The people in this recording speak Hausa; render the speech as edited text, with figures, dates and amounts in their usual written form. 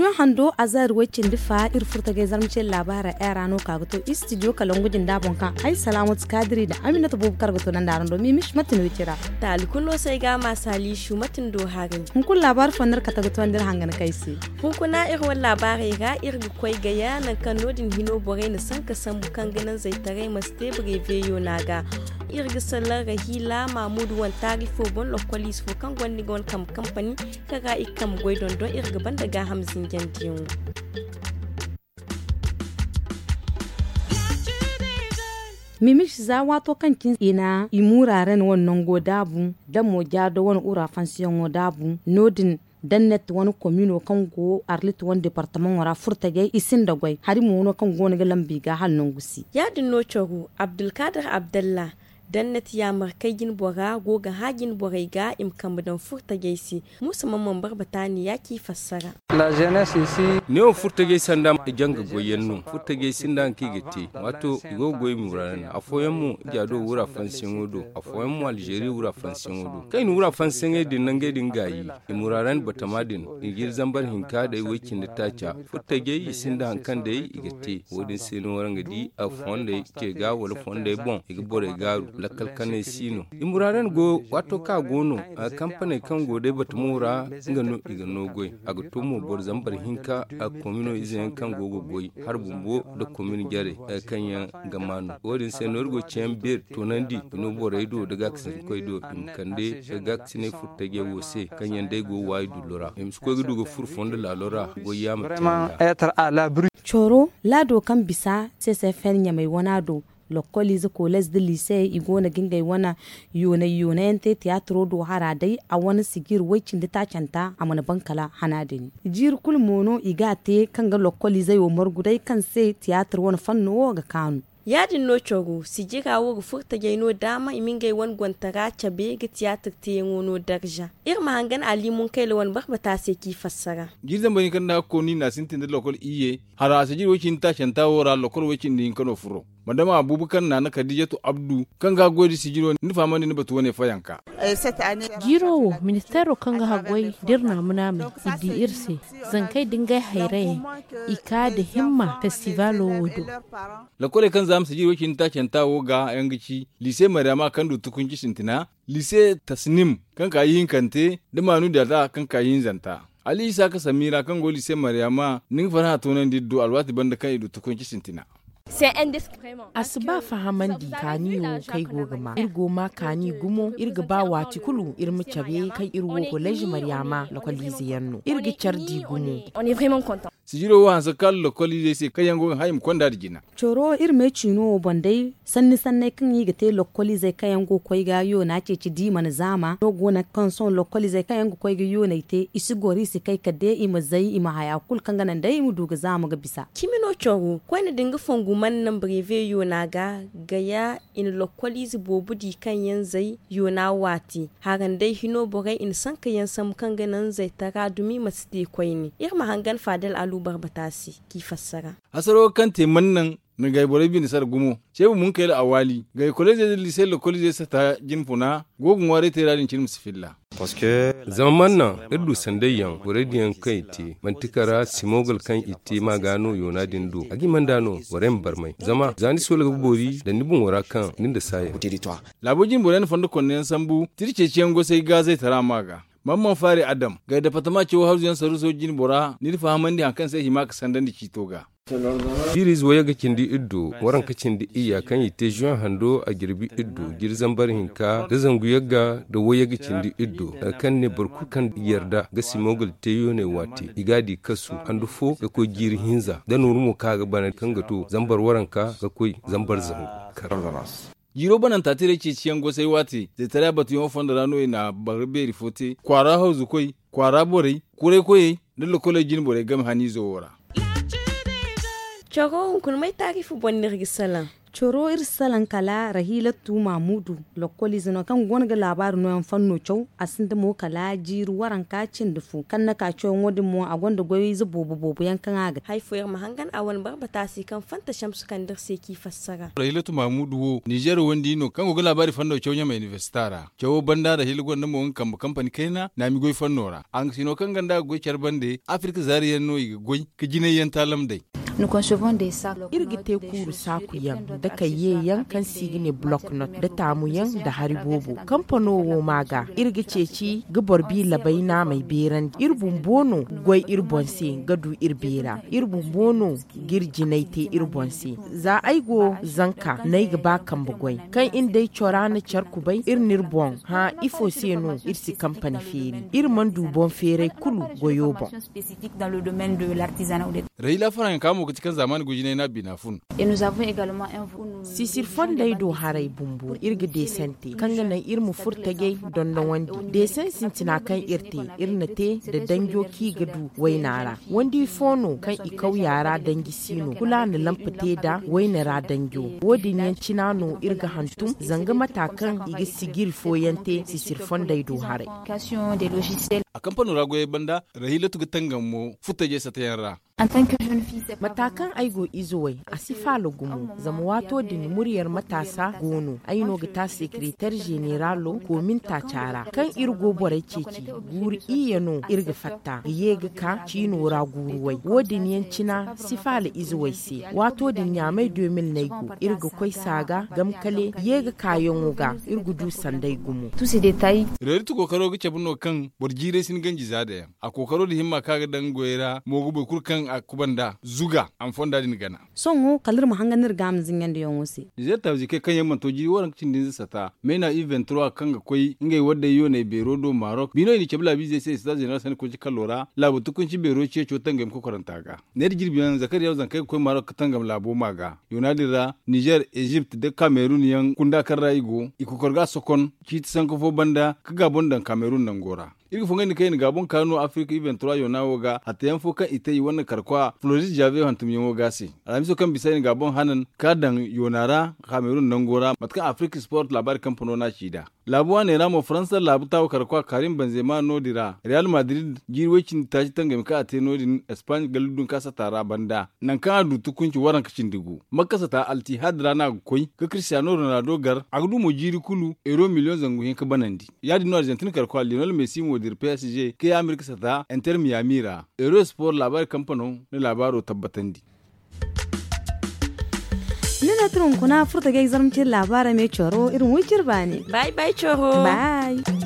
Juan hando azar wacin difa irfurta ga zarmce labara era no kagoto studio kalangujin dabon kan ai Salamatu Kadiri da Aminatu Bubakar gato nan daran do mimish matin wicira ta alkullo sai ga masali shu matin do harin hun kun labar fannar ka tagato andir hangana kaisi hun kuna irwan labari ga irgu koi ga yana kan nodin hino bore ne san ka san bukan ganan zai tare maste breve yo naga irgu sallar rahila Mahmudu wan tarifo bon lokolis fo kan gwandi gon kam company kaga ikam goidon don irgu banda ga hamzin jandiyon mimish za wato kankin ina imuraren wannan godabu da mo jado wani ura fansiyon godabu nodin dannet wani komino kan go arlit wani departement wara furtage isin da gwai hari mu wono kan go ne lambi ga halnon gusi ya dinno chogu Abdulkadir Abdallah dannet ya markagin bora goga hagin borai ga imkamdan furtage si musamman barbatani yaki fassara la jeunesse ici ne furtage sanda janga goyennu furtage sindan kigete wato go goy muran afoyan mu jado wura fansin wodo afoyan mu Algeria wura fansin wodo kai wura fansin e din nange din gayi muraran batamadin igir zambar hinka da wakin da tacha furtage sindan kan da igete wodin sinu waranga di afon da ke ga wala fon da bon igbore garu lakal kane sino imuraren go wato ka gono a kamfani kan gode batumura ngano igano goy aga tumo bor zambar hinka a komino izen kan gogo goy har bumbo da komino jare kanya gamanu wodin senorgo chembir tonandi no boredo daga ksin koydo imkande daga ksine futage wose kanya ndey go waydu lora imsko gudu go furfonde la lora go yama vraiment être à l'abri choro lado kan bisa CCFN nyamai wanado lokoli za koles da lise igona gingai wana yona yante teatro do haradai a wani sigir wacin da ta canta a mana bankala hanadin jir kul mono igate kanga lokoli zai wo margudai kan sai teatro wani fanno ga kanu yadin no chogo sijira wo furta gaino dama imingai wan gwantara chabe ga tiyatar te ngono darja irma hangan ali mun kai lawan barbata sai ki fassara girzan bani kan da ko ni na sintin da lokol iye hara sajir wacin ta canta wora lokol wacin din kano furo madama Abubakar na Khadijatu Abdu kan ga godi sigiro ni fama ni batu wane fayanka giro ministero kan ga hagwai dirna muna mai idi irse zan kai dingai hairai ika da himma festivalo wodo lakole kan zam sigiro kin ta canta wo ga yangici lise marama kan du tukunci sintina lise tasnim kan ka yin kante da manu da ta kan ka yin zanta ali isa ka samira kan go lise marama nin fara tonan diddo alwati banda kan idu tukunci sintina asuba fahamandi kaniyo kai gogama irgo ma kani gumo irga ba wati kulu irmu cabe kai irwo college maryama lokalizi yanno irga chardi gumo on est vraiment content sijiro wa sakal lokalizi se kayango haim konda digina choro irme chino bondai sanni kan yi gate lokalizi kayango koi ga yo na ce ci di man zama no gona kan son lokalizi kayango koi ga yo na ite isigori se kai kade ima zai ima haya kul kan ganan dai mu duga zama ga bisa kimino choro koi ne dinga fongu man nan breve yo na ga gaya in lokalizi bobudi kan yan zai yo na wati hagan dai hino bogai in san kayan sam kan ganan zai tara dumi masdi koi ne irma hangan fadal alu barbatasi ki fassara asaro kan te mannan na gai bore bin sar gumo cebu mun kai awali gai college de lycée le college sata jinfuna gogun ware te radin cin musfilla parce que zaman nan irdu sandayyan burediyan kai te mantikara simogol kan itti magano yonadin do agi mandano waren barmai zama zani so laga bori da nibun wara kan ninda saya labojin boren fondo konnen sambu tirce ciyango sai ga zai tara maga mamman fari adam ga da fatama cewa hausa saru sojin bora ni fahamandi hankan sai himaka sandan da kitoga Iris waya ga kindi iddo waran ka kindi iya kan yi te juan hando a girbi iddo girzan bar hinka da zangu yaga da waya ga kindi iddo kan ne barku kan yarda ga simogul te yone wati igadi kasu handu fo ga ko giri hinza da nurumu ka ga bana kan gato zambar waran ka ga koi zambar zangu karavaras Jiro banan tatire ce ciyan gosai wati da tare batu yon fonda rano na barbe rifote kwara hauzu koi kwara bore kure koye da lokole jin bore gam hani zo wora Choro kun mai tarifu bonnir gisalan coro irsalan kala rahilatu mamudu lokoli zino kan gonga labaru no fanno chow asinda mo kala jiru waran kacin dufu kan na kacho ngodi mo agonda goyi zubobo yankan aga haifoyar mahangan awan barbata si kan fanta shamsu kan dar seki fassara rahilatu mamudu wo niger wandi no kan gonga labari fanno chow nyama universitara chow banda rahil gon mo kan company kaina na mi goyi fannora an sino kan ganda goyi charbande afrika zariyan no yi goyi kijine yan talam dai irgite kuru saku yan da kaye yan kan sigine block not da tamu yan da haribobo kamfano wo maga irgice ci gubor bi labai na mai beran irbun bono goy irbonse gadu irbera irbun bono girjinaite irbonse za aigo zanka nai gaba kan bugoi kan indai chorana charku bai irnir bon ha ifo seno irsi company feri irman dubon fere kulu goyo bon rahila faran kamo cikin zamani gujine na binafun sisir fondai do harai bumbu irga desente kanga na irmu furtage don don wandi desen sintina kan irte irnate da danjoki gadu wainara wandi fono kan ikau yara dangi sino kula na lampate da wainara danjo wodin yancinano irga hantum zanga matakan iga sigir foyante sisir fondai do harai a kamfanin ragoye banda rahilatu gitangan mu futaje satayarra matakan aigo izuwai a sifalo gumu zama wato din muryar matasa gono aino ga ta sekretar generalo ko minta cara kan irgo borai ceci guri iyano irga fatta yega ka cino ra guruwai wodin yancina sifala izuwai se wato din nyamai 2000 naigo irga koi saga gamkale yega kayon wuga irgu du sandai gumu tusi detai raritu kokaro ga cebuno kan borjire sin ganji zada a kokaro da himma kaga dan goyera mogu bai kurkan a kubanda zuga an fonda din gana songo kalir mahanganir gamzin yanda yon wose je tawji ke kan yamman to ji waran cin din sata mena event ro kan ga koi ngai wadda yo ne bero do Maroc bino ni kebla bi je sai stage na san ko ji kallora labu tukun ci bero ce to tangam ko karanta ga ne jirbi yan zakariya zan kai koi Maroc tangam labo maga yonadira Niger Egypt da Cameroon yan kunda kan raigo ikukorga sokon ci sanko fo banda kaga bondan Cameroon nan gora irga fungani kai ni gabon kano Africa event ro yona woga hatta yan fo kan ite yi wannan karkwa Florida Jave hantum yan woga si alamiso kan bisai ni gabon hanan kadan yonara Cameroon nan gora matkan Africa Sport labar kamfano na shida labuwa ne ramo Faransa labu tawo karkwa Karim Benzema nodira Real Madrid jirwecin taji tangam ka ate nodin Spain galudun kasa tara banda nan ka du tukunci waran kacin digu makasa ta Al-Ittihad rana koi ka Cristiano Ronaldo gar agdu mo jiri kulu euro million zangu hin ka banandi yadi no Argentina karkwa Lionel Messi modir PSG ke America sata Inter Miami ra Euro Sport labar kamfano ne labaro tabbatandi nina turun kuna furta ga zarmcin labara mai coro irin wikir bane bye bye choro bye